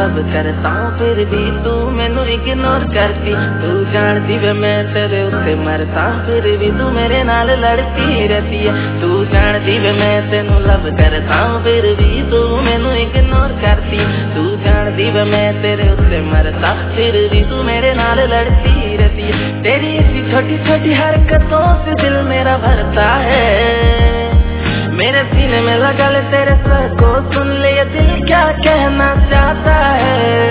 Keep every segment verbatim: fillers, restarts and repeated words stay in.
लब करता हूँ फिर भी तू मैनू इग्नोर करती। तू जानती वे मैं तेरे उत्ते मरता हूँ फिर भी तू मेरे नाल लड़ती रहती है। तू जानती वे मैं तेनू लब करता हूँ फिर भी तू मैनू इग्नोर करती। तू जानती वे मैं तेरे उत्ते मरता फिर भी तू मेरे नाल लड़ती रहती है। तेरी इसी छोटी छोटी हरकतों से दिल मेरा भरता है। मेरे सीने में लगा ले तेरे सर को, सुन ले ये दिल क्या कहना चाहता है।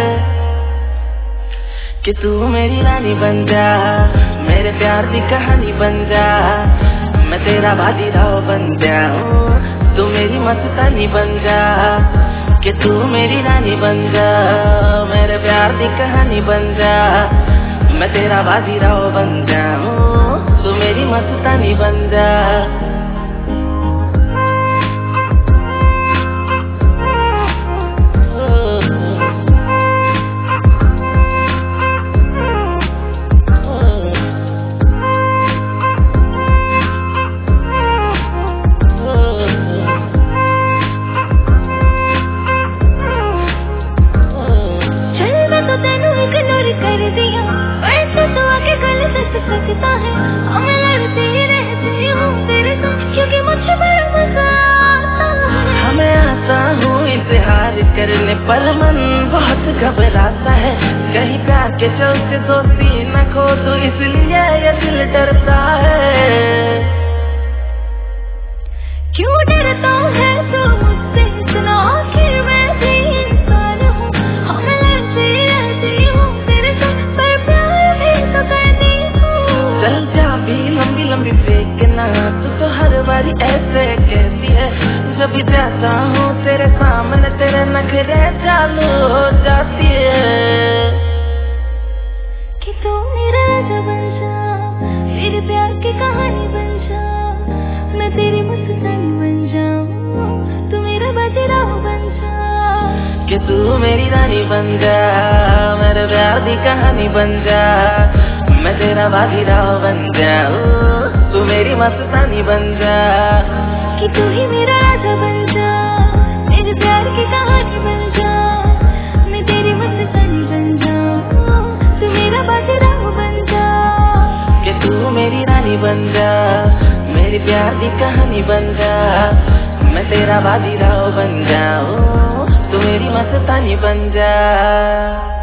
कि तू मेरी रानी बन जा, मेरे प्यार की कहानी बन जा, मैं तेरा बाजीराव बन जाऊं, तू मेरी मस्तानी बन जा। कि तू मेरी रानी बन जा, मेरे प्यार की कहानी बन जा, मैं तेरा बाजीराव बन जाऊं, तू मेरी मस्तानी बन जा। करने पर मन बहुत घबराता है, कहीं प्यार के चलते दोस्ती न खो तो इसलिए ये दिल डरता है। क्यों डरता है तू मुझसे इतना, आखिर मैं भी इंसान हूँ, हम लड़ते रहती हूँ तेरे साथ पर प्यार भी तो करती हूँ। चल जा भी लंबी लंबी फेंकना, तू तो हर बारी ऐसे कहती है। जब भी जाता हूँ तेरे सामने तेरे नखरे चालू हो जाती है। कि तू मेरा राजा बन जा, मेरे प्यार की कहानी बन जा, मैं तेरी मस्तानी बन जाऊं, तू मेरा बाजीराव बन जा। कि तू मेरी रानी बन जा, मेरे प्यार की कहानी बन जा, मैं तेरा बाजीराव बन जाऊं, तू मेरी मस्तानी बन जा। कि तू ही मेरा राजा बन जा, मेरे प्यार की कहानी बन जा, मैं तेरी मस्तानी बन जाऊं, तू मेरा बाजीराव बन जा। कि तू मेरी रानी बन जा, मेरी प्यार की कहानी बन जा, मैं तेरा बाजीराव बन जाऊं, तू मेरी मस्तानी बन जा।